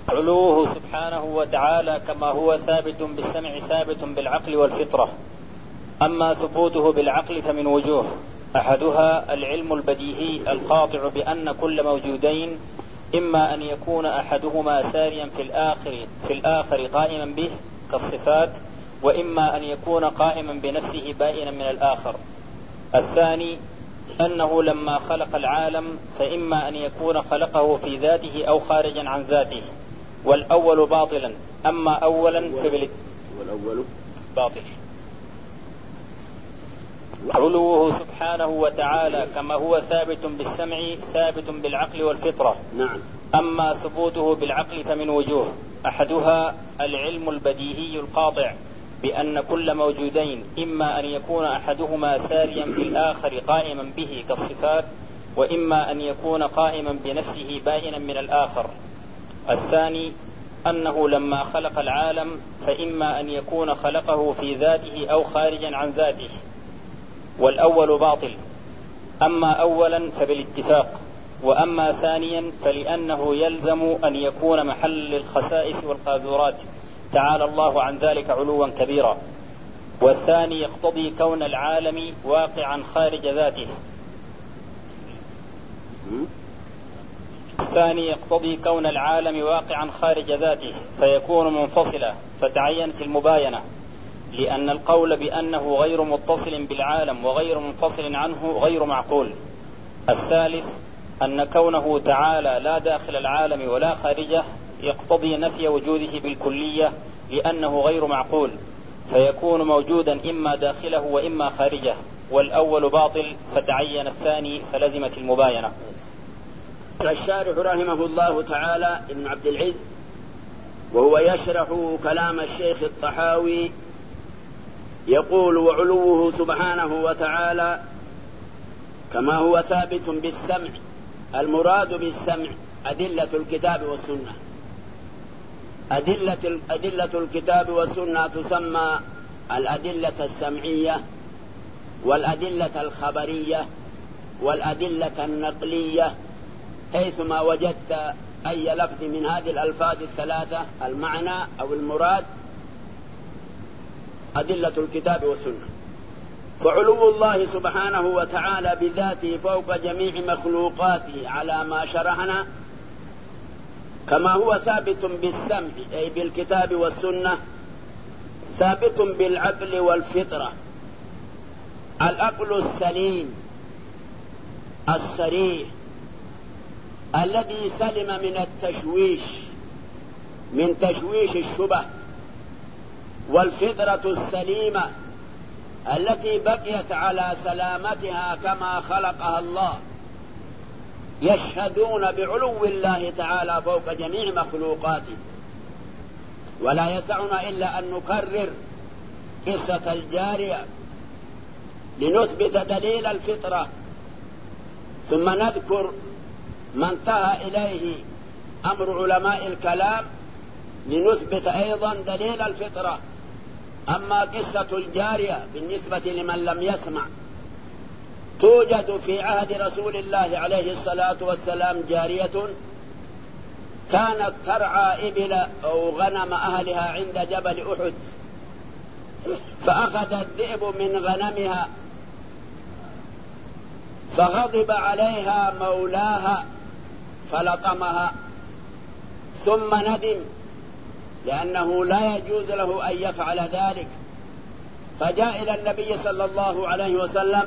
علوه سبحانه وتعالى كما هو ثابت بالسمع ثابت بالعقل والفطرة. أما ثبوته بالعقل فمن وجوه: أحدها العلم البديهي القاطع بأن كل موجودين إما أن يكون أحدهما ساريا في الآخر قائما به كالصفات، وإما أن يكون قائما بنفسه بائنا من الآخر. الثاني أنه لما خلق العالم فإما أن يكون خلقه في ذاته أو خارجا عن ذاته، والأول باطلا. أما أولا والأول باطل. علوه سبحانه وتعالى كما هو ثابت بالسمع ثابت بالعقل والفطرة. نعم. أما ثبوته بالعقل فمن وجوه: أحدها العلم البديهي القاطع بأن كل موجودين إما أن يكون أحدهما ساريا في الآخر قائما به كالصفات، وإما أن يكون قائما بنفسه بائنا من الآخر. الثاني أنه لما خلق العالم فإما أن يكون خلقه في ذاته أو خارجا عن ذاته، والأول باطل. أما أولا فبالاتفاق، وأما ثانيا فلأنه يلزم أن يكون محل للخسائس والقاذورات، تعالى الله عن ذلك علوا كبيرا. والثاني يقتضي كون العالم واقعا خارج ذاته. الثاني يقتضي كون العالم واقعا خارج ذاته فيكون منفصلا، فتعينت المباينة، لأن القول بأنه غير متصل بالعالم وغير منفصل عنه غير معقول. الثالث أن كونه تعالى لا داخل العالم ولا خارجه يقتضي نفي وجوده بالكلية، لأنه غير معقول، فيكون موجودا إما داخله وإما خارجه، والأول باطل، فتعين الثاني فلزمت المباينة. الشارح رحمه الله تعالى ابن عبد العز وهو يشرح كلام الشيخ الطحاوي يقول: وعلوه سبحانه وتعالى كما هو ثابت بالسمع. المراد بالسمع أدلة الكتاب والسنة. أدلة الكتاب والسنة تسمى الأدلة السمعية والأدلة الخبرية والأدلة النقلية، حيثما وجدت أي لفظ من هذه الألفاظ الثلاثة المعنى أو المراد أدلة الكتاب والسنة. فعلو الله سبحانه وتعالى بذاته فوق جميع مخلوقاته على ما شرحنا كما هو ثابت بالسمع أي بالكتاب والسنة، ثابت بالعقل والفطرة. العقل السليم الصريح الذي سلم من التشويش، من تشويش الشبه، والفطرة السليمة التي بقيت على سلامتها كما خلقها الله، يشهدون بعلو الله تعالى فوق جميع مخلوقاته. ولا يسعنا إلا أن نكرر قصة الجارية لنثبت دليل الفطرة، ثم نذكر ما انتهى إليه أمر علماء الكلام لنثبت أيضا دليل الفطرة. أما قصة الجارية بالنسبة لمن لم يسمع، توجد في عهد رسول الله عليه الصلاة والسلام جارية كانت ترعى إبل أو غنم أهلها عند جبل أحد، فأخذ الذئب من غنمها، فغضب عليها مولاها فلطمها، ثم ندم لأنه لا يجوز له أن يفعل ذلك، فجاء إلى النبي صلى الله عليه وسلم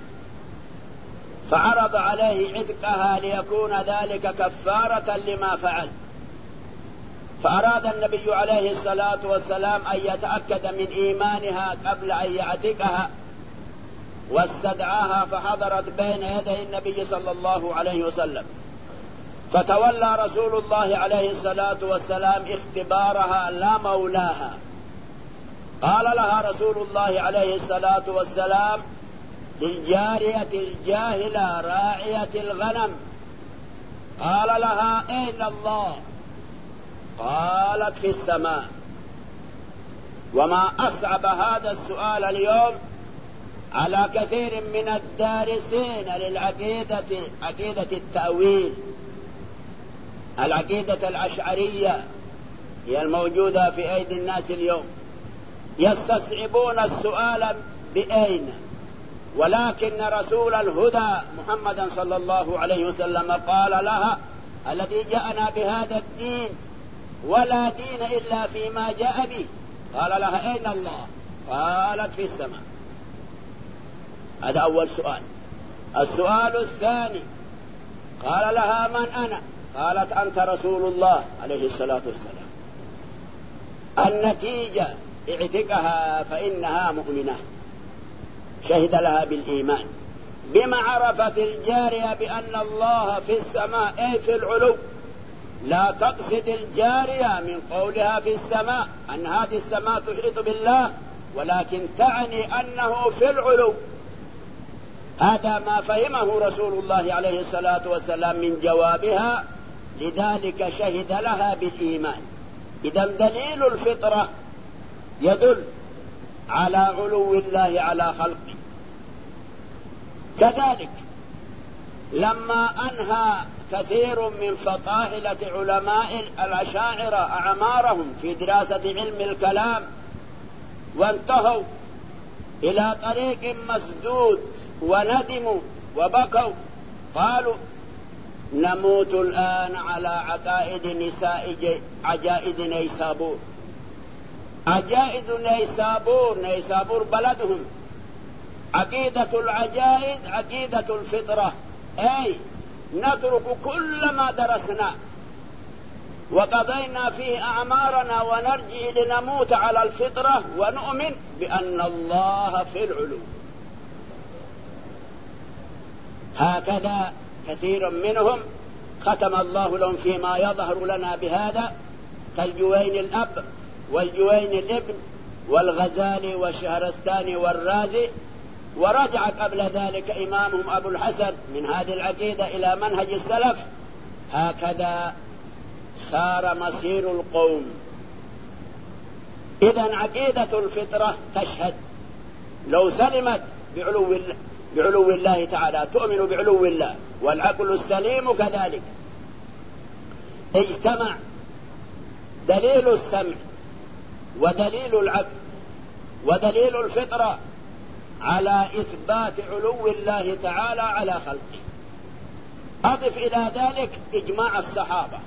فعرض عليه عتقها ليكون ذلك كفارة لما فعل. فأراد النبي عليه الصلاة والسلام أن يتأكد من إيمانها قبل أن يعتقها، واستدعاها فحضرت بين يدي النبي صلى الله عليه وسلم، فتولى رسول الله عليه الصلاة والسلام اختبارها لا مولاها. قال لها رسول الله عليه الصلاة والسلام للجارية الجاهلة راعية الغنم، قال لها: أين الله؟ قالت: في السماء. وما أصعب هذا السؤال اليوم على كثير من الدارسين للعقيدة، عقيدة التأويل، العقيدة الأشعرية هي الموجودة في أيدي الناس اليوم، يستصعبون السؤال بأين، ولكن رسول الهدى محمدا صلى الله عليه وسلم قال لها: الذي جاءنا بهذا الدين ولا دين إلا فيما جاء به. قال لها: أين الله؟ قالت: في السماء. هذا أول سؤال. السؤال الثاني: قال لها: من أنا؟ قالت: أنت رسول الله عليه الصلاة والسلام. النتيجة: اعتقها فإنها مؤمنة، شهد لها بالإيمان. بما عرفت الجارية بأن الله في السماء أي في العلو، لا تقصد الجارية من قولها في السماء أن هذه السماء تحيط بالله، ولكن تعني أنه في العلو. هذا ما فهمه رسول الله عليه الصلاة والسلام من جوابها، لذلك شهد لها بالإيمان. إذا دليل الفطرة يدل على علو الله على خلقه. كذلك لما أنهى كثير من فطاحلة علماء الأشاعرة أعمارهم في دراسة علم الكلام وانتهوا إلى طريق مسدود وندموا وبكوا، قالوا: نموت الآن على عقائد عجائز نيسابور. عجائز نيسابور بلدهم. عقيدة العجائز عقيدة الفطرة، أي نترك كل ما درسنا وقضينا فيه أعمارنا ونرجع لنموت على الفطرة ونؤمن بأن الله في العلو. هكذا كثير منهم ختم الله لهم فيما يظهر لنا بهذا، كالجوين الأب والجوين الابن والغزالي والشهرستاني والرازي، ورجع قبل ذلك إمامهم أبو الحسن من هذه العقيدة إلى منهج السلف. هكذا صار مصير القوم. إذن عقيدة الفطرة تشهد لو سلمت بعلو الله تعالى، تؤمن بعلو الله، والعقل السليم كذلك. اجتمع دليل السمع ودليل العقل ودليل الفطرة على إثبات علو الله تعالى على خلقه. أضف إلى ذلك إجماع الصحابة.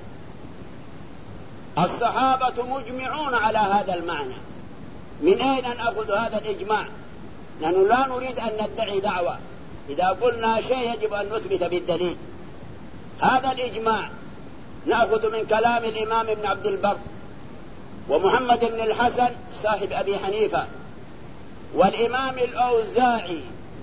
الصحابة مجمعون على هذا المعنى. من أين نأخذ هذا الإجماع؟ نحن لا نريد أن ندعي دعوة، إذا قلنا شيء يجب أن نثبت بالدليل. هذا الإجماع نأخذ من كلام الإمام ابن عبد البر ومحمد بن الحسن صاحب أبي حنيفة والإمام الأوزاعي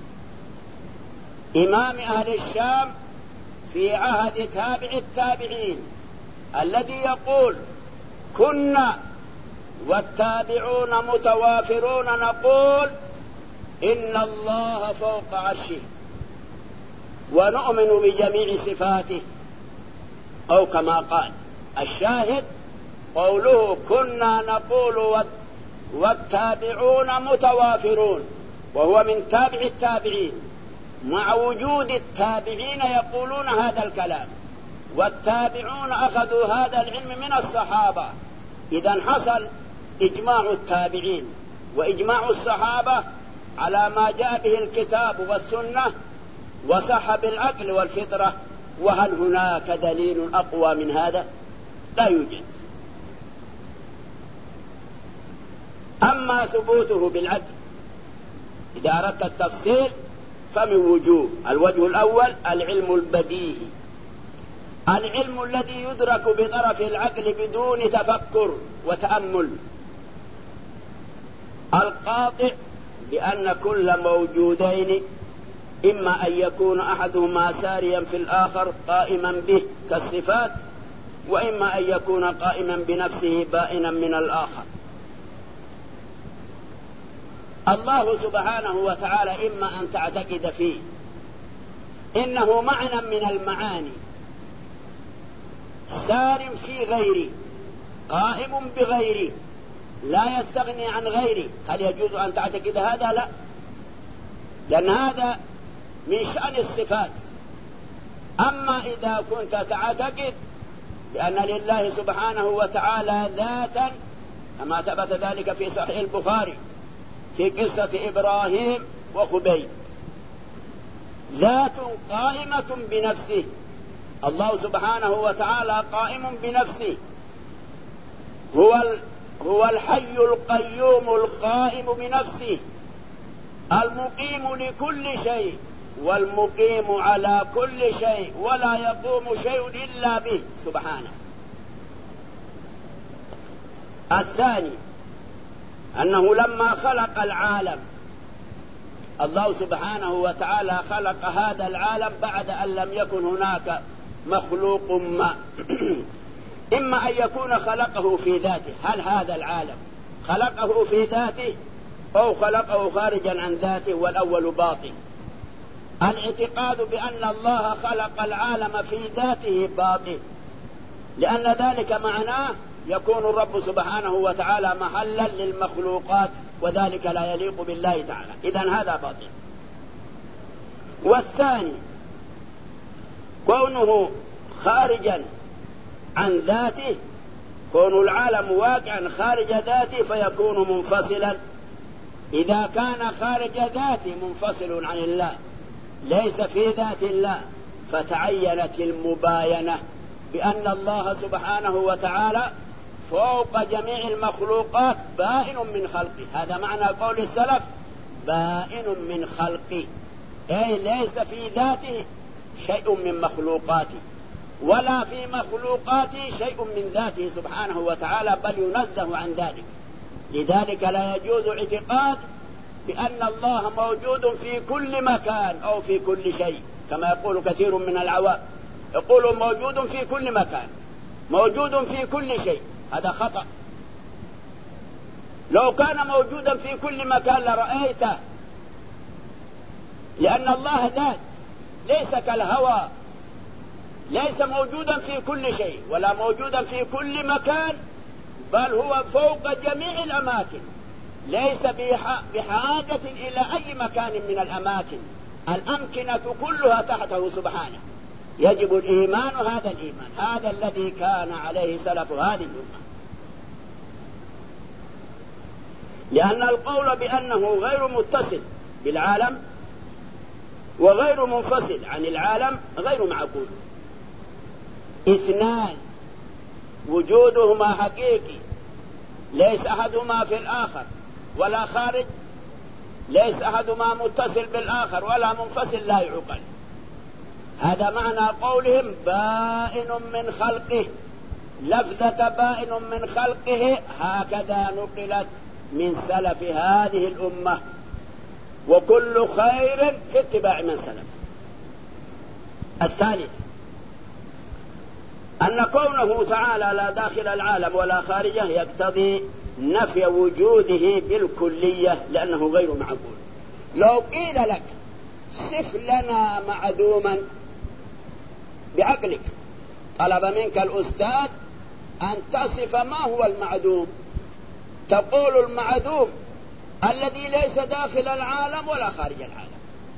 إمام أهل الشام في عهد تابع التابعين، الذي يقول: كنا والتابعون متوافرون نقول إن الله فوق عرشه ونؤمن بجميع صفاته، أو كما قال. الشاهد قوله: كنا نقول والتابعون متوافرون، وهو من تابع التابعين، مع وجود التابعين يقولون هذا الكلام، والتابعون أخذوا هذا العلم من الصحابة. إذن حصل إجماع التابعين وإجماع الصحابة على ما جاء به الكتاب والسنة وصح بالعقل والفطرة. وهل هناك دليل أقوى من هذا؟ لا يوجد. أما ثبوته بالعقل إذا أردت التفصيل فمن وجوه: الوجه الأول العلم البديهي، العلم الذي يدرك بطرف العقل بدون تفكر وتأمل، القاطع بأن كل موجودين إما أن يكون أحدهما ساريا في الآخر قائما به كالصفات، وإما أن يكون قائما بنفسه بائنا من الآخر. الله سبحانه وتعالى إما أن تعتقد فيه إنه معنى من المعاني، سار في غيري، قائم بغيري، لا يستغني عن غيري. هل يجوز أن تعتقد هذا؟ لا، لأن هذا من شأن الصفات. أما إذا كنت تعتقد بأن لله سبحانه وتعالى ذاتا كما ثبت ذلك في صحيح البخاري في قصة إبراهيم وخبيب، ذات قائمة بنفسه. الله سبحانه وتعالى قائم بنفسه، هو الحي القيوم القائم بنفسه، المقيم لكل شيء والمقيم على كل شيء، ولا يقوم شيء إلا به سبحانه. الثاني أنه لما خلق العالم الله سبحانه وتعالى خلق هذا العالم بعد أن لم يكن هناك مخلوق ما إما أن يكون خلقه في ذاته، هل هذا العالم خلقه في ذاته أو خلقه خارجا عن ذاته، والأول باطل. الاعتقاد بأن الله خلق العالم في ذاته باطل، لأن ذلك معناه يكون الرب سبحانه وتعالى محلا للمخلوقات، وذلك لا يليق بالله تعالى، إذن هذا باطل. والثاني كونه خارجا عن ذاته، كون العالم واقعا خارج ذاته فيكون منفصلا. إذا كان خارج ذاته منفصل عن الله ليس في ذات الله، فتعينت المباينة بأن الله سبحانه وتعالى فوق جميع المخلوقات بائن من خلقه. هذا معنى قول السلف بائن من خلقه، أي ليس في ذاته شيء من مخلوقاته ولا في مخلوقاته شيء من ذاته سبحانه وتعالى، بل ينزه عن ذلك. لذلك لا يجوز اعتقاد بأن الله موجود في كل مكان أو في كل شيء، كما يقول كثير من العوام، يقول موجود في كل مكان، موجود في كل شيء، هذا خطأ. لو كان موجودا في كل مكان لرأيته، لأن الله ذات ليس كالهوى، ليس موجودا في كل شيء ولا موجودا في كل مكان، بل هو فوق جميع الأماكن، ليس بحاجة إلى أي مكان من الأماكن، الأمكنة كلها تحته سبحانه. يجب الإيمان، هذا الإيمان هذا الذي كان عليه سلف هذه الأمة. لأن القول بأنه غير متصل بالعالم وغير منفصل عن العالم غير معقول. اثنان وجودهما حقيقي، ليس أحدهما في الآخر ولا خارج، ليس أحدهما متصل بالآخر ولا منفصل، لا يعقل. هذا معنى قولهم بائن من خلقه. لفظة بائن من خلقه هكذا نقلت من سلف هذه الأمة، وكل خير في اتباع من سلف. الثالث أن كونه تعالى لا داخل العالم ولا خارجه يقتضي نفي وجوده بالكلية، لأنه غير معقول. لو قيل لك صف لنا معدوما بعقلك، طلب منك الأستاذ أن تصف ما هو المعدوم، تقول المعدوم الذي ليس داخل العالم ولا خارج العالم،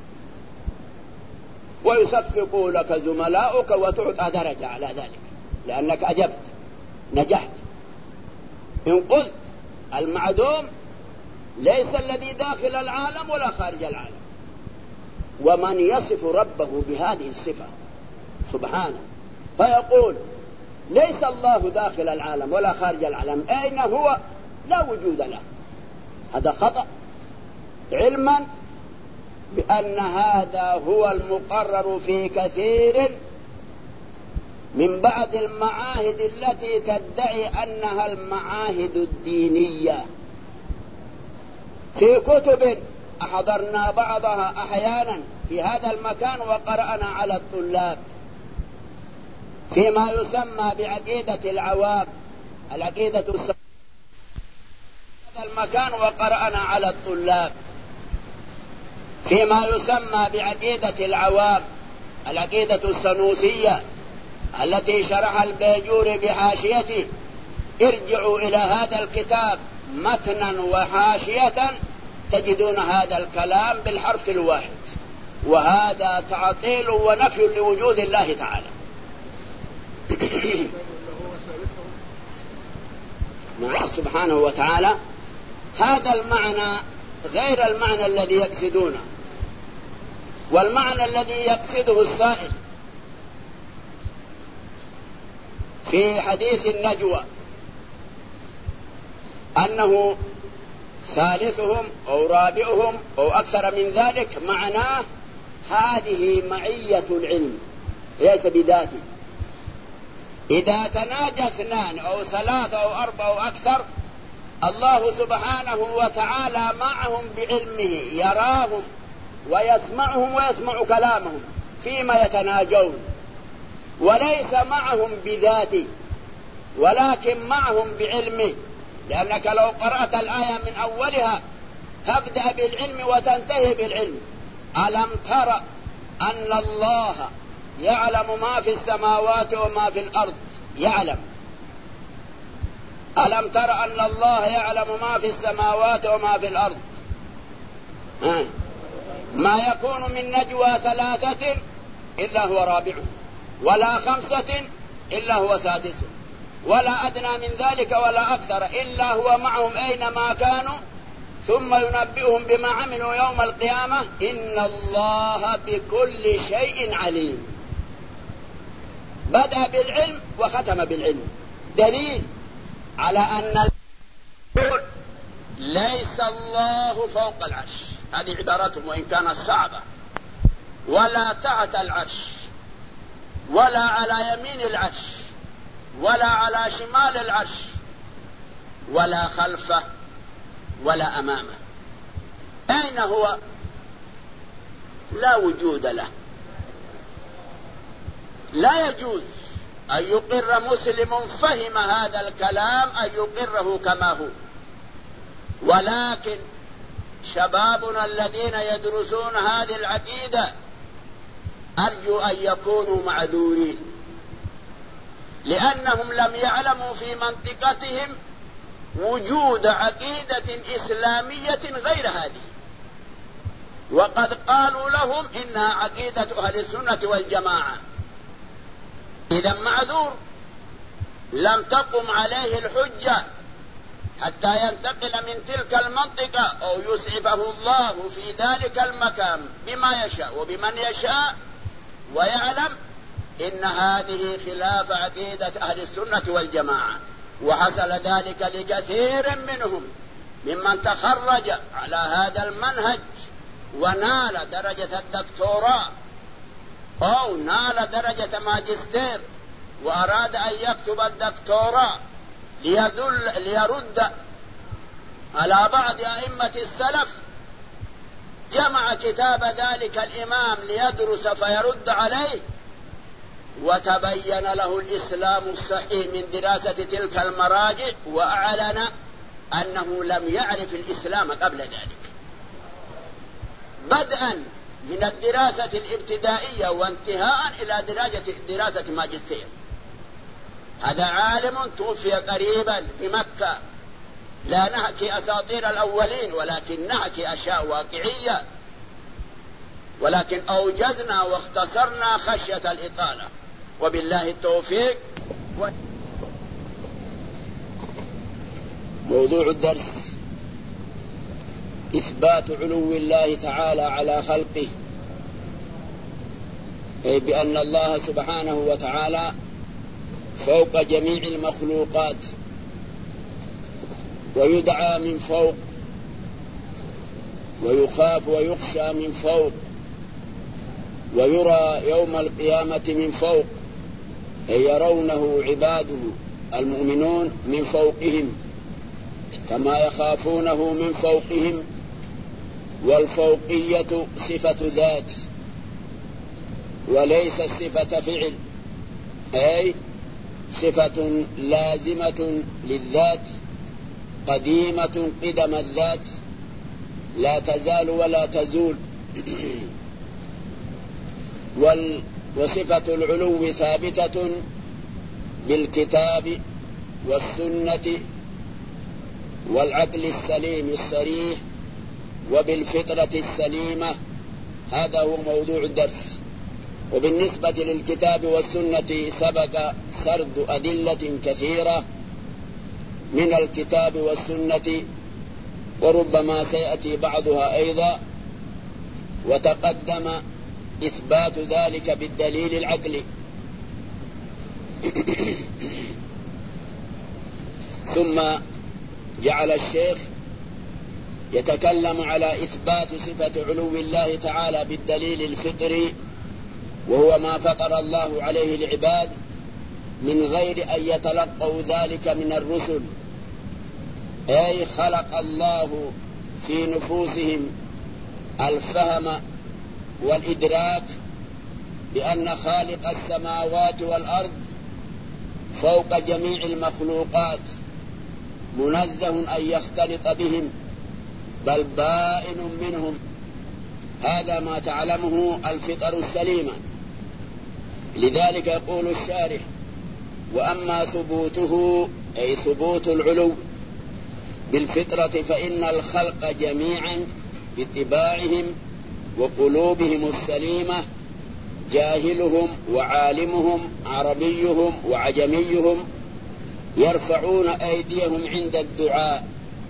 ويصفق لك زملاؤك وتعطى درجة على ذلك لأنك أجبت نجحت. إن قلت المعدوم ليس الذي داخل العالم ولا خارج العالم، ومن يصف ربه بهذه الصفة سبحانه فيقول ليس الله داخل العالم ولا خارج العالم، أين هو؟ لا وجود له، هذا خطأ، علما بأن هذا هو المقرر في كثير من بعض المعاهد التي تدعي أنها المعاهد الدينية. في كتب أحضرنا بعضها أحيانا في هذا المكان وقرأنا على الطلاب فيما يسمى بعقيدة العوام، العقيدة السنوسية. هذا المكان وقرأنا على الطلاب فيما يسمى بعقيدة العوام، العقيدة السنوسية التي شرح البيجوري بحاشيته. ارجعوا إلى هذا الكتاب متنا وحاشية تجدون هذا الكلام بالحرف الواحد، وهذا تعطيل ونفي لوجود الله تعالى. مع سبحانه وتعالى، هذا المعنى غير المعنى الذي يقصدونه. والمعنى الذي يقصده السائل في حديث النجوى أنه ثالثهم أو رابعهم أو أكثر من ذلك، معناه هذه معية العلم ليس بذاته. إذا تناجى اثنان أو ثلاثة أو أربعة أو أكثر، الله سبحانه وتعالى معهم بعلمه، يراهم ويسمعهم ويسمع كلامهم فيما يتناجون، وليس معهم بذاته ولكن معهم بعلمه. لأنك لو قرأت الآية من أولها تبدأ بالعلم وتنتهي بالعلم. ألم تر أن الله يعلم ما في السماوات وما في الأرض؟ يعلم. ألم تر أن الله يعلم ما في السماوات وما في الأرض؟ ما يكون من نجوى ثلاثة إلا هو رابعهم، ولا خمسة إلا هو سادسهم، ولا أدنى من ذلك ولا أكثر إلا هو معهم أينما كانوا، ثم ينبئهم بما عملوا يوم القيامة، إن الله بكل شيء عليم. بدأ بالعلم وختم بالعلم، دليل على أن ليس الله فوق العرش، هذه عبارتهم وإن كانت صعبة، ولا تحت العرش، ولا على يمين العرش، ولا على شمال العرش، ولا خلفه ولا أمامه. أين هو؟ لا وجود له. لا يجوز أن يقر مسلم فهم هذا الكلام أن يقره كما هو. ولكن شبابنا الذين يدرسون هذه العقيدة أرجو أن يكونوا معذورين، لأنهم لم يعلموا في منطقتهم وجود عقيدة إسلامية غير هذه، وقد قالوا لهم إنها عقيدة أهل السنة والجماعة. إذا معذور، لم تقم عليه الحجة حتى ينتقل من تلك المنطقة أو يسعفه الله في ذلك المكان بما يشاء وبمن يشاء، ويعلم إن هذه خلاف عقيدة أهل السنة والجماعة. وحصل ذلك لكثير منهم ممن تخرج على هذا المنهج ونال درجة الدكتوراه أو نال درجة ماجستير وأراد أن يكتب الدكتوراه ليرد على بعض أئمة السلف، جمع كتاب ذلك الإمام ليدرس فيرد عليه، وتبين له الإسلام الصحيح من دراسة تلك المراجع، وأعلن أنه لم يعرف الإسلام قبل ذلك، بدءا من الدراسة الابتدائية وانتهاء إلى دراسة ماجستير. هذا عالم توفي قريبا بمكة. لا نحكي أساطير الأولين، ولكن نحكي أشياء واقعية، ولكن أوجزنا واختصرنا خشية الإطالة، وبالله التوفيق. موضوع الدرس إثبات علو الله تعالى على خلقه، أي بأن الله سبحانه وتعالى فوق جميع المخلوقات، ويدعى من فوق، ويخاف ويخشى من فوق، ويرى يوم القيامة من فوق، أي يرونه عباده المؤمنون من فوقهم كما يخافونه من فوقهم. والفوقية صفة ذات وليس صفة فعل، أي صفة لازمة للذات قديمة قدم الذات لا تزال ولا تزول. وصفة العلو ثابتة بالكتاب والسنة والعقل السليم الصريح وبالفطرة السليمة. هذا هو موضوع الدرس. وبالنسبة للكتاب والسنة سبق سرد أدلة كثيرة من الكتاب والسنة، وربما سيأتي بعضها أيضا، وتقدم إثبات ذلك بالدليل العقلي. ثم جعل الشيخ يتكلم على إثبات صفة علو الله تعالى بالدليل الفطري، وهو ما فطر الله عليه العباد من غير أن يتلقوا ذلك من الرسل، أي خلق الله في نفوسهم الفهم والإدراك بأن خالق السماوات والأرض فوق جميع المخلوقات، منزه أن يختلط بهم، بل بائن منهم. هذا ما تعلمه الفطر السليمة. لذلك يقول الشارح: وأما ثبوته أي ثبوت العلو بالفطرة فإن الخلق جميعا باتباعهم وقلوبهم السليمة، جاهلهم وعالمهم، عربيهم وعجميهم، يرفعون أيديهم عند الدعاء،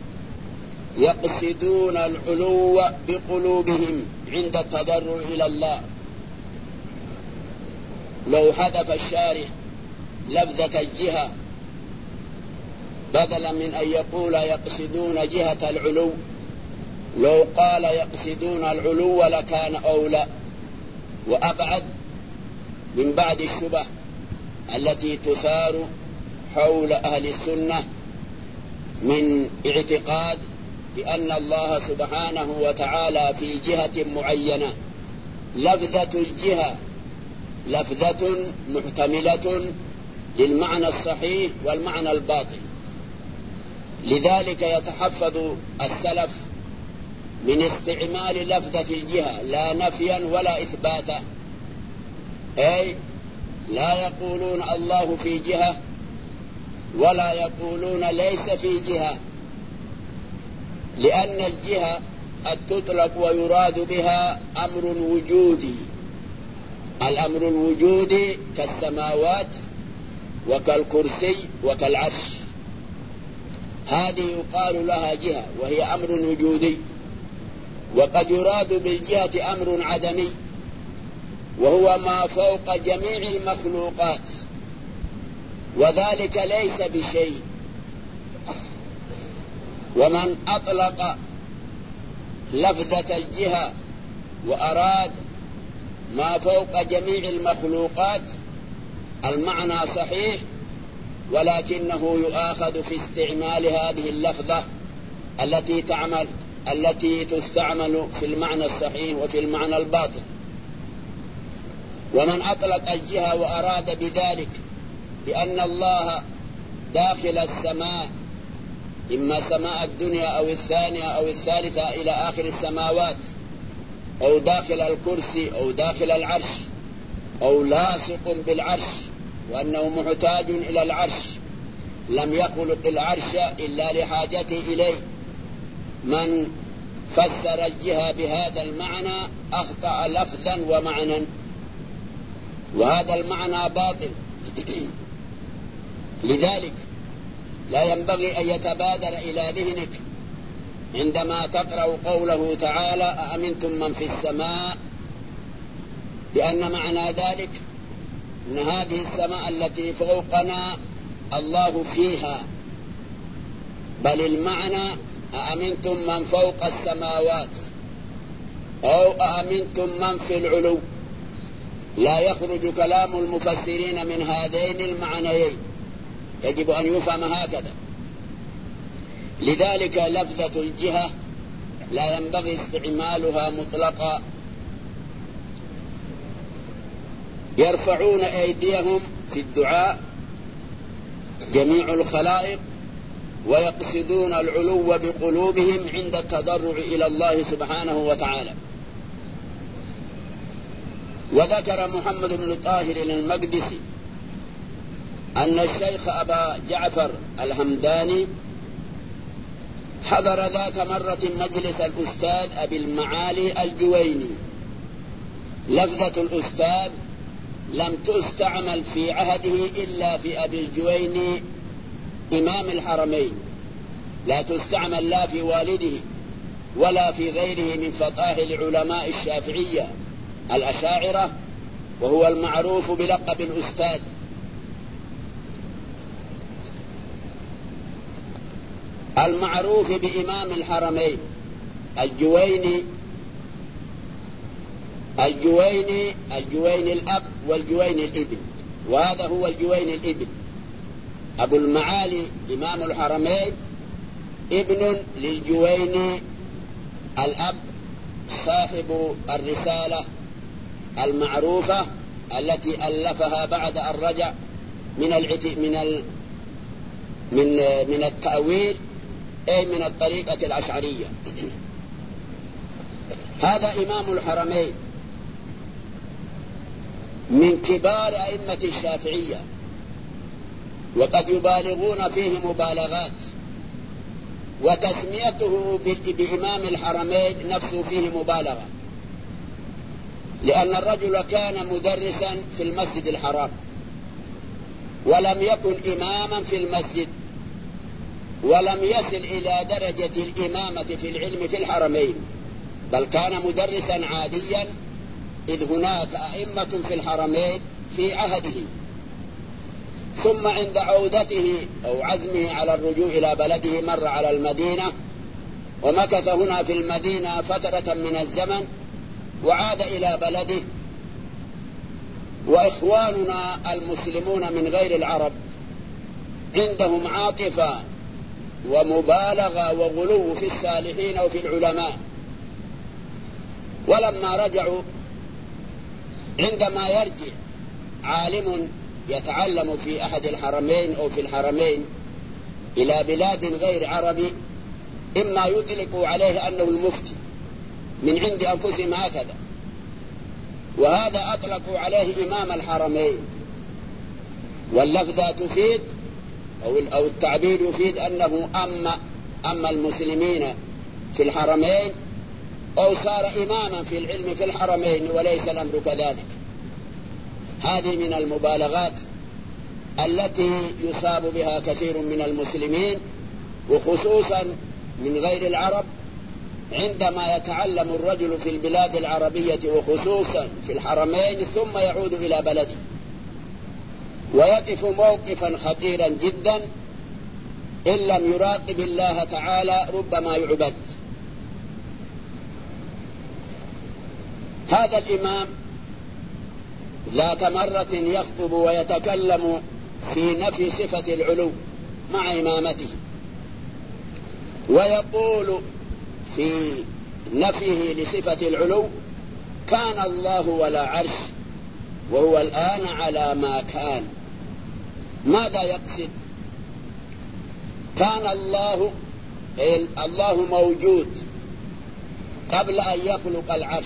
يقصدون العلو بقلوبهم عند التضرع إلى الله. لو حذف الشارح لفظة الجهة بدلا من أن يقول يقصدون جهة العلو، لو قال يقصدون العلو لكان أولى وأبعد من بعد الشبه التي تثار حول أهل السنة من اعتقاد بأن الله سبحانه وتعالى في جهة معينة. لفظة الجهة لفظة محتملة للمعنى الصحيح والمعنى الباطل، لذلك يتحفظ السلف من استعمال لفظة الجهة لا نفيا ولا إثباتا، أي لا يقولون الله في جهة ولا يقولون ليس في جهة، لأن الجهة قد تطلق ويراد بها أمر وجودي. الأمر الوجودي كالسماوات وكالكرسي وكالعرش، هذه يقال لها جهة وهي أمر وجودي. وقد يراد بالجهة أمر عدمي، وهو ما فوق جميع المخلوقات، وذلك ليس بشيء. ومن أطلق لفظة الجهة وأراد ما فوق جميع المخلوقات المعنى صحيح، ولكنه يؤاخذ في استعمال هذه اللفظة التي تستعمل في المعنى الصحيح وفي المعنى الباطل. ومن أطلق الجهة وأراد بذلك بأن الله داخل السماء، إما سماء الدنيا أو الثانية أو الثالثة إلى آخر السماوات، أو داخل الكرسي أو داخل العرش، أو لاصق بالعرش وأنه محتاج إلى العرش، لم يخلق العرش إلا لحاجته إليه، من فسر الجهة بهذا المعنى أخطأ لفظا ومعنى، وهذا المعنى باطل. لذلك لا ينبغي أن يتبادر إلى ذهنك عندما تقرأ قوله تعالى أأمنتم من في السماء بأن معنى ذلك أن هذه السماء التي فوقنا الله فيها، بل المعنى أأمنتم من فوق السماوات أو أأمنتم من في العلو. لا يخرج كلام المفسرين من هذين المعنيين، يجب أن يفهم هكذا. لذلك لفظة الجهة لا ينبغي استعمالها مطلقا. يرفعون أيديهم في الدعاء جميع الخلائق، ويقصدون العلو بقلوبهم عند التضرع إلى الله سبحانه وتعالى. وذكر محمد بن طاهر المقدسي أن الشيخ أبا جعفر الهمداني حضر ذات مرة مجلس الأستاذ أبي المعالي الجويني. لفظة الأستاذ لم تستعمل في عهده إلا في أبي الجويني إمام الحرمين لا تستعمل لا في والده ولا في غيره من فطاحل علماء الشافعية الأشاعرة، وهو المعروف بلقب الأستاذ. المعروف بإمام الحرمين الجويني الأب والجويني الابن، وهذا هو الجويني الابن. أبو المعالي إمام الحرمين ابن للجويني الأب صاحب الرسالة المعروفة التي ألفها بعد أن رجع من التأويل أي من الطريقة الأشعرية. هذا إمام الحرمين من كبار أئمة الشافعية، وقد يبالغون فيه مبالغات، وتسميته بإمام الحرمين نفسه فيه مبالغة، لأن الرجل كان مدرسا في المسجد الحرام، ولم يكن إماما في المسجد، ولم يصل إلى درجة الإمامة في العلم في الحرمين، بل كان مدرسا عاديا، إذ هناك أئمة في الحرمين في عهده. ثم عند عودته أو عزمه على الرجوع إلى بلده مر على المدينة، ومكث هنا في المدينة فترة من الزمن، وعاد إلى بلده. وإخواننا المسلمون من غير العرب عندهم عاطفة ومبالغة وغلو في الصالحين وفي العلماء، ولما رجعوا، عندما يرجع عالم يتعلم في أحد الحرمين أو في الحرمين إلى بلاد غير عربي، إما يطلقوا عليه أنه المفتي من عند أنفسهم هكذا، وهذا أطلقوا عليه إمام الحرمين، واللفظة تفيد أو التعبير يفيد أنه أما المسلمين في الحرمين أو صار إماما في العلم في الحرمين، وليس الأمر كذلك. هذه من المبالغات التي يصاب بها كثير من المسلمين، وخصوصا من غير العرب، عندما يتعلم الرجل في البلاد العربية وخصوصا في الحرمين ثم يعود إلى بلده، ويقف موقفا خطيرا جدا، إن لم يراقب الله تعالى ربما يعبد. هذا الإمام ذات مرة يخطب ويتكلم في نفي صفة العلو مع إمامته، ويقول في نفيه لصفة العلو: كان الله ولا عرش وهو الآن على ما كان. ماذا يقصد؟ كان الله موجود قبل أن يخلق العرش،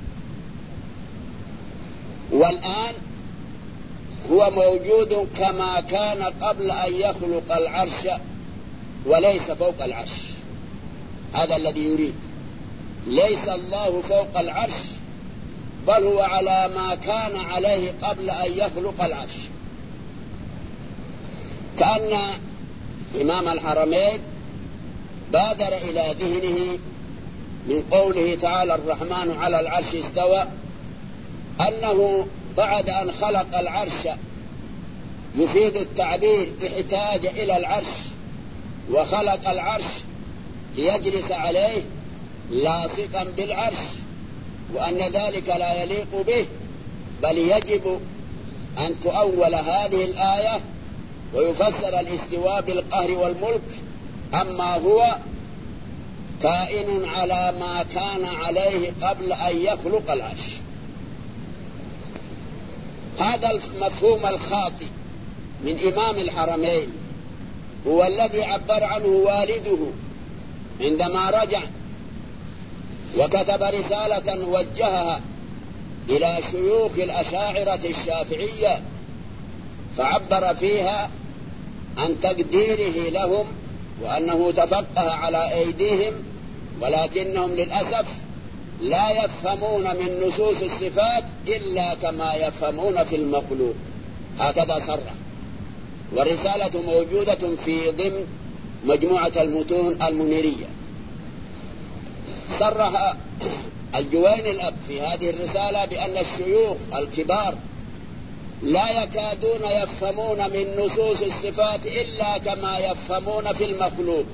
والآن هو موجود كما كان قبل أن يخلق العرش وليس فوق العرش. هذا الذي يريد، ليس الله فوق العرش، بل هو على ما كان عليه قبل أن يخلق العرش. كأن إمام الحرمين بادر إلى ذهنه من قوله تعالى: الرحمن على العرش استوى، أنه بعد أن خلق العرش يفيد التعبير احتاج إلى العرش، وخلق العرش ليجلس عليه لاصقا بالعرش، وأن ذلك لا يليق به، بل يجب أن تؤول هذه الآية ويفسر الاستواء بالقهر والملك. أما هو كائن على ما كان عليه قبل أن يخلق العرش. هذا المفهوم الخاطئ من إمام الحرمين هو الذي عبر عنه والده عندما رجع وكتب رسالة وجهها إلى شيوخ الأشاعرة الشافعية، فعبر فيها عن تقديره لهم، وأنه تفقه على أيديهم، ولكنهم للأسف لا يفهمون من نصوص الصفات إلا كما يفهمون في المخلوق. هكذا صرح، والرسالة موجودة في ضمن مجموعة المتون المنيرية. صرح الجويني الأب في هذه الرسالة بأن الشيوخ الكبار لا يكادون يفهمون من نصوص الصفات إلا كما يفهمون في المخلوق،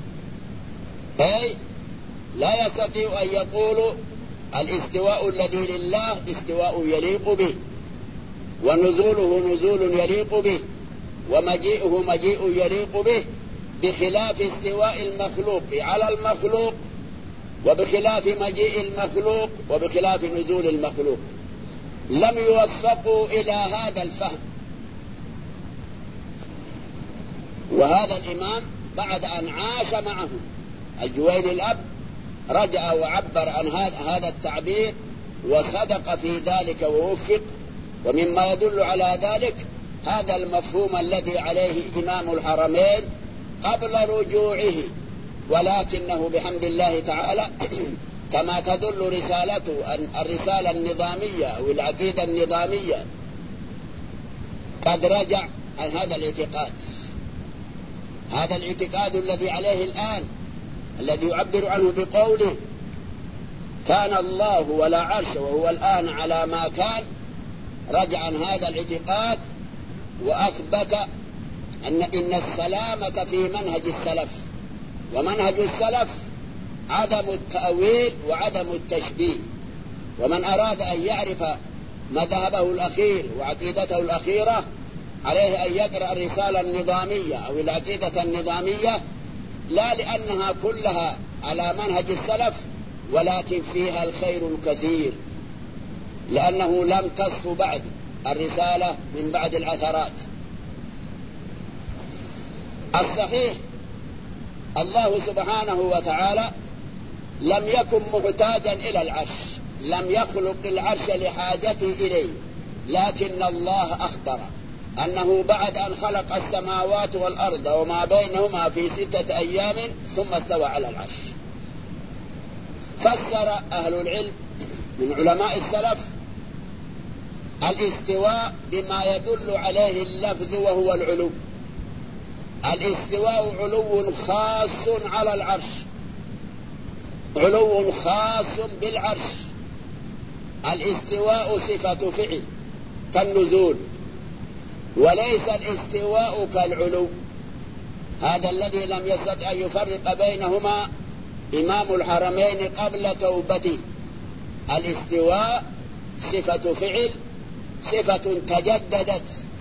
أي لا يستطيع أن يقولوا الاستواء الذي لله استواء يليق به، ونزوله نزول يليق به، ومجيئه مجيء يليق به، بخلاف استواء المخلوق على المخلوق، وبخلاف مجيء المخلوق، وبخلاف نزول المخلوق. لم يوفقوا إلى هذا الفهم. وهذا الإمام بعد أن عاش معه الجويني الأب رجع وعبر عن هذا التعبير وصدق في ذلك ووفق. ومما يدل على ذلك هذا المفهوم الذي عليه إمام الحرمين قبل رجوعه، ولكنه بحمد الله تعالى كما تدل رسالته الرسالة النظامية أو العقيدة النظامية قد رجع عن هذا الاعتقاد. هذا الاعتقاد الذي عليه الآن، الذي يعبر عنه بقوله كان الله ولا عرش وهو الآن على ما كان، رجع عن هذا الاعتقاد وأثبت إن السلامة في منهج السلف. ومنهج السلف عدم التأويل وعدم التشبيه. ومن أراد أن يعرف مذهبه الأخير وعقيدته الأخيرة عليه أن يقرأ الرسالة النظامية أو العقيدة النظامية، لا لأنها كلها على منهج السلف، ولكن فيها الخير الكثير، لأنه لم تصف بعد الرسالة من بعد العثرات. الصحيح الله سبحانه وتعالى لم يكن محتاجا إلى العرش، لم يخلق العرش لحاجته إليه، لكن الله أخبر أنه بعد أن خلق السماوات والأرض وما بينهما في 6 أيام ثم استوى على العرش. فسر أهل العلم من علماء السلف الاستواء بما يدل عليه اللفظ وهو العلو. الاستواء علو خاص على العرش، علو خاص بالعرش. الاستواء صفة فعل كالنزول، وليس الاستواء كالعلو. هذا الذي لم يستطع أن يفرق بينهما إمام الحرمين قبل توبته. الاستواء صفة فعل، صفة تجددت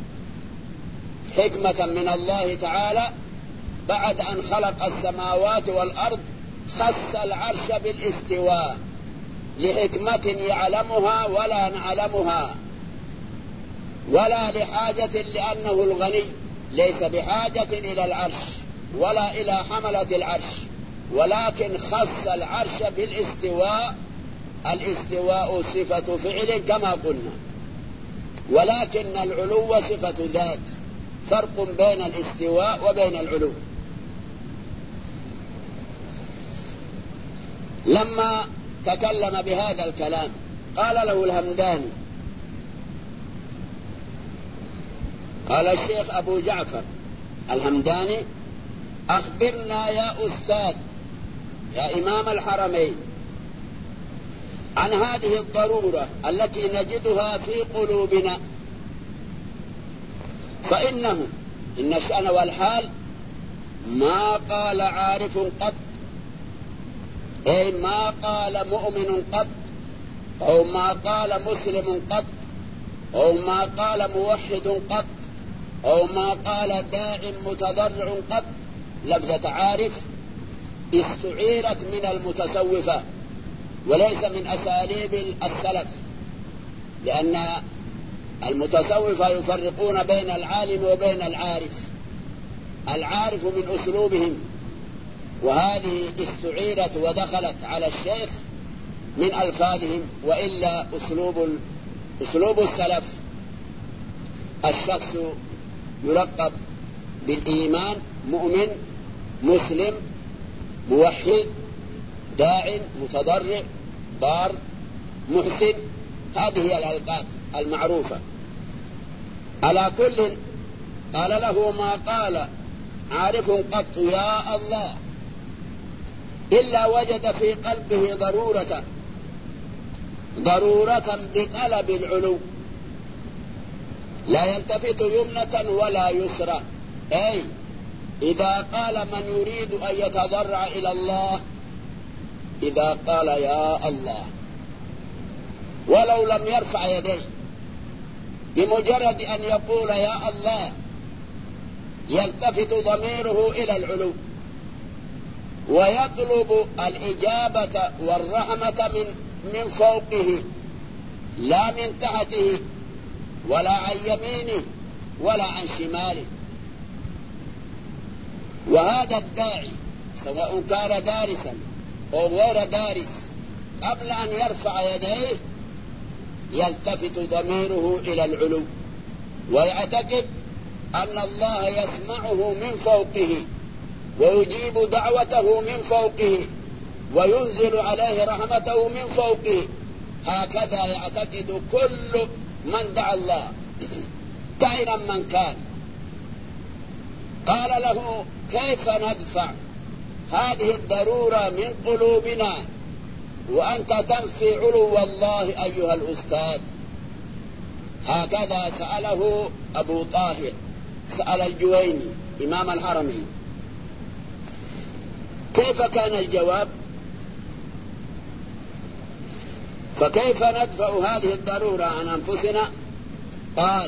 حكمة من الله تعالى بعد أن خلق السماوات والأرض، خص العرش بالاستواء لحكمة يعلمها ولا نعلمها، ولا لحاجة لأنه الغني ليس بحاجة إلى العرش ولا إلى حملة العرش، ولكن خص العرش بالاستواء. الاستواء صفة فعل كما قلنا، ولكن العلو صفة ذات، فرق بين الاستواء وبين العلو. لما تكلم بهذا الكلام قال له الهمداني، قال الشيخ أبو جعفر الهمداني: أخبرنا يا أستاذ يا إمام الحرمين عن هذه الضرورة التي نجدها في قلوبنا، فإنه إن الشأن والحال ما قال عارف قط، أي ما قال مؤمن قط، أو ما قال مسلم قط، أو ما قال موحد قط، أو ما قال داع متضرع قط. لفظة عارف استعيرت من المتصوفة وليس من أساليب السلف، لأن المتصوفة يفرقون بين العالم وبين العارف. العارف من أسلوبهم، وهذه استعيرت ودخلت على الشيخ من ألفاظهم، وإلا أسلوب السلف الشخص يلقب بالإيمان: مؤمن، مسلم، موحد، داع، متضرع، بار، محسن. هذه هي الألقاب المعروفة. على كل قال له ما قال عارف قط يا الله إلا وجد في قلبه ضرورة بطلب العلو، لا يلتفت يمنة ولا يسرى. أي إذا قال من يريد أن يتضرع إلى الله، إذا قال يا الله ولو لم يرفع يديه، بمجرد أن يقول يا الله يلتفت ضميره إلى العلو ويطلب الإجابة والرحمة من فوقه لا من تحته ولا عن يمينه ولا عن شماله. وهذا الداعي سواء كان دارسا أو غير دارس قبل أن يرفع يديه يلتفت ضميره إلى العلو ويعتقد أن الله يسمعه من فوقه ويجيب دعوته من فوقه وينزل عليه رحمته من فوقه. هكذا يعتقد كل من دعا الله كائنا من كان. قال له كيف ندفع هذه الضرورة من قلوبنا وأنت تنفي علو الله أيها الأستاذ؟ هكذا سأله أبو طاهر، سأل الجويني إمام الحرمين. كيف كان الجواب؟ فكيف ندفع هذه الضرورة عن أنفسنا؟ قال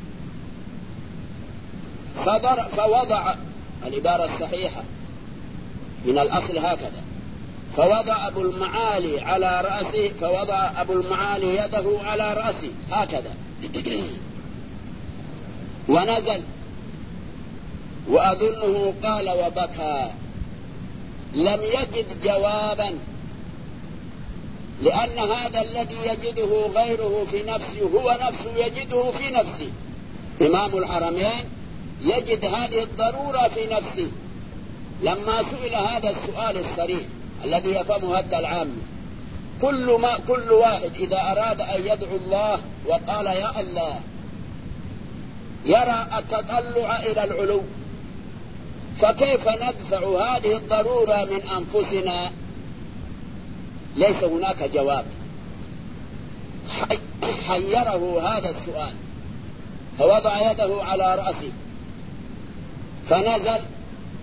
فوضع العبارة الصحيحة من الأصل هكذا: فوضع أبو المعالي على رأسه، فوضع أبو المعالي يده على رأسه هكذا ونزل، وأظنه قال وبكى. لم يجد جوابا، لأن هذا الذي يجده غيره في نفسه هو نفسه يجده في نفسه. إمام الحرمين يجد هذه الضرورة في نفسه. لما سئل هذا السؤال الصريح الذي يفهمه حتى العام، كل واحد إذا أراد أن يدعو الله وقال يا الله يرى التطلع إلى العلو، فكيف ندفع هذه الضرورة من أنفسنا؟ ليس هناك جواب. حيره هذا السؤال، فوضع يده على رأسه فنزل،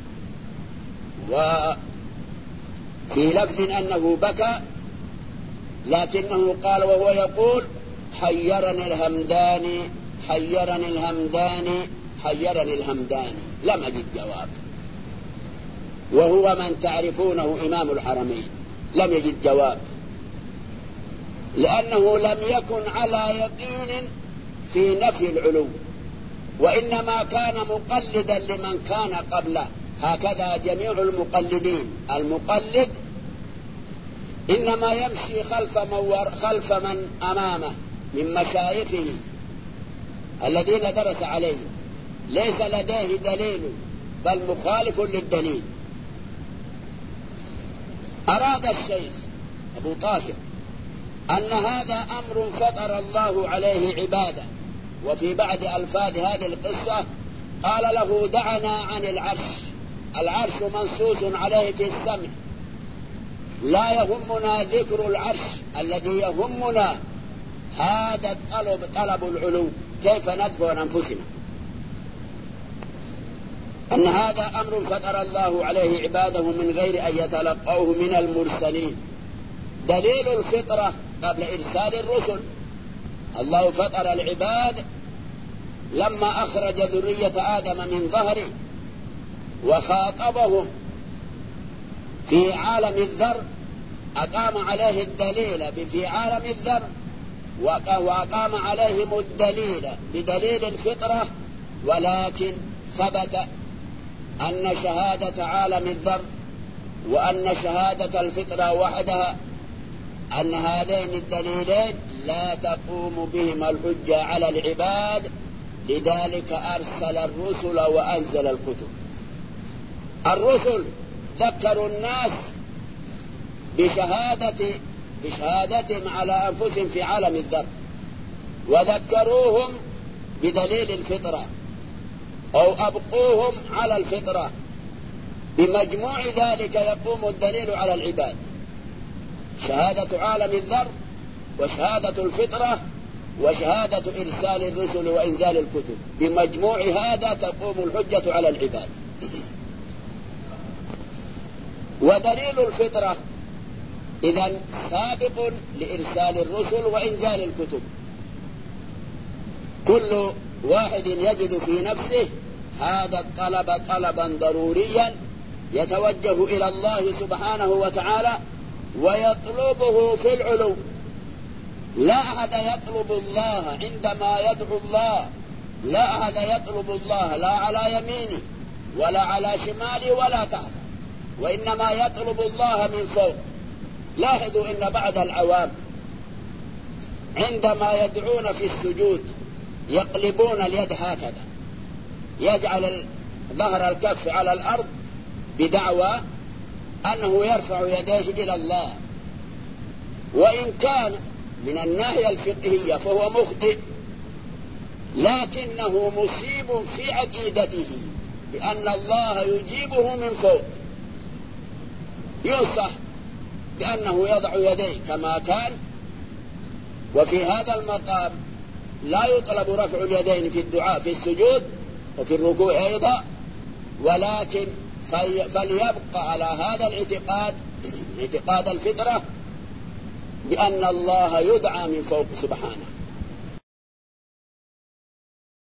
وفي لفظ أنه بكى، لكنه قال وهو يقول حيرني الهمداني حيرني الهمداني حيرني الهمداني. لم أجد جواب، وهو من تعرفونه إمام الحرمين لم يجد جواب، لأنه لم يكن على يقين في نفي العلو، وإنما كان مقلدا لمن كان قبله. هكذا جميع المقلدين، المقلد إنما يمشي خلف من أمامه من مشايخه الذين درس عليهم، ليس لديه دليل بل مخالف للدليل. أراد الشيخ أبو طاهر أن هذا أمر فطر الله عليه عباده، وفي بعد ألفاظ هذه القصة قال له دعنا عن العرش. العرش منصوص عليه في السمع، لا يهمنا ذكر العرش، الذي يهمنا هذا الطلب، طلب العلو. كيف ندفع عن أنفسنا؟ أن هذا أمر فطر الله عليه عباده من غير أن يتلقوه من المرسلين. دليل الفطرة قبل إرسال الرسل، الله فطر العباد لما أخرج ذرية آدم من ظهره وخاطبهم في عالم الذر، أقام عليه الدليل في عالم الذر، وأقام عليهم الدليل بدليل الفطرة، ولكن ثبت أن شهادة عالم الذر وأن شهادة الفطرة وحدها، أن هذين الدليلين لا تقوم بهما الحجة على العباد. لذلك أرسل الرسل وأنزل الكتب. الرسل ذكروا الناس بشهادتهم على أنفسهم في عالم الذر، وذكروهم بدليل الفطرة، أو أبقوهم على الفطرة. بمجموع ذلك يقوم الدليل على العباد، شهادة عالم الذر وشهادة الفطرة وشهادة إرسال الرسل وإنزال الكتب، بمجموع هذا تقوم الحجة على العباد. ودليل الفطرة إذن سابق لإرسال الرسل وإنزال الكتب. كل واحد يجد في نفسه هذا الطلب طلبا ضروريا يتوجه إلى الله سبحانه وتعالى ويطلبه في العلو. لا أحد يطلب الله عندما يدعو الله، لا أحد يطلب الله لا على يمينه ولا على شماله ولا تحته، وإنما يطلب الله من فوق. لاحظوا إن بعض العوام عندما يدعون في السجود يقلبون اليد هكذا، يجعل ظهر الكف على الأرض بدعوى أنه يرفع يديه إلى الله، وإن كان من الناحية الفقهية فهو مخطئ، لكنه مصيب في عقيدته بأن الله يجيبه من فوق. ينصح بأنه يضع يديه كما كان، وفي هذا المقام لا يطلب رفع اليدين في الدعاء في السجود وفي الركوع أيضا، ولكن فليبقى على هذا الاعتقاد، اعتقاد الفطرة، بأن الله يدعى من فوق سبحانه.